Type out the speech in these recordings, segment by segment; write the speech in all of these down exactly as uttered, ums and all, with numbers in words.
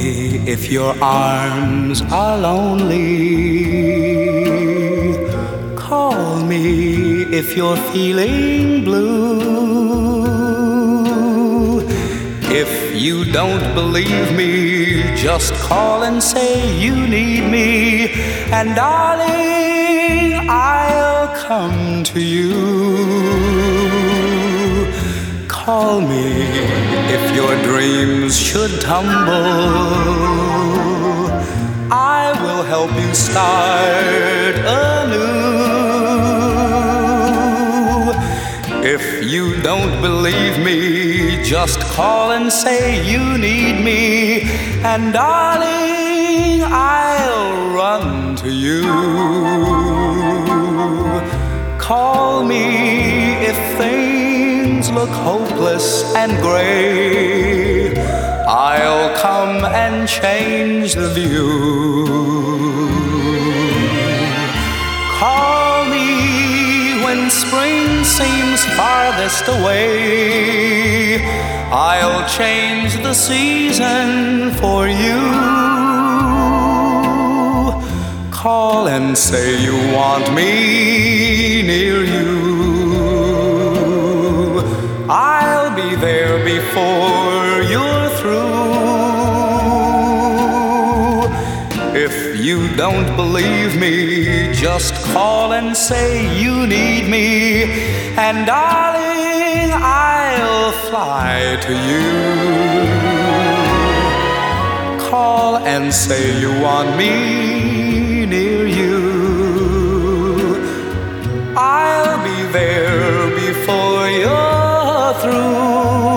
if your arms are lonely. Call me if you're feeling blue. If you don't believe me, just call and say you need me, and darling, I'll come to you. Call me if your dreams should tumble. I will help you start anew. If you don't believe me, just call and say you need me, and darling, I'll run to you. Call me if things look hopeless and gray. I'll come and change the view. Call me when spring seems farthest away. I'll change the season for you. Call and say you want me near you. I'll be there before you're through. If you don't believe me, just call and say you need me, and darling, I'll fly to you. Call and say you want me near you. I'll be there before you're through.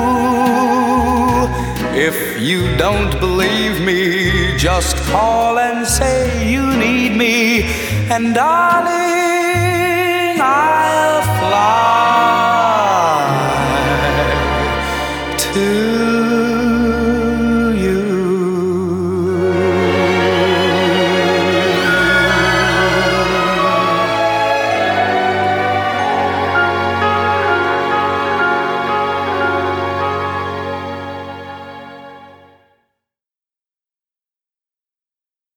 If you don't believe me, just call and say you need me, and darling, I'll fly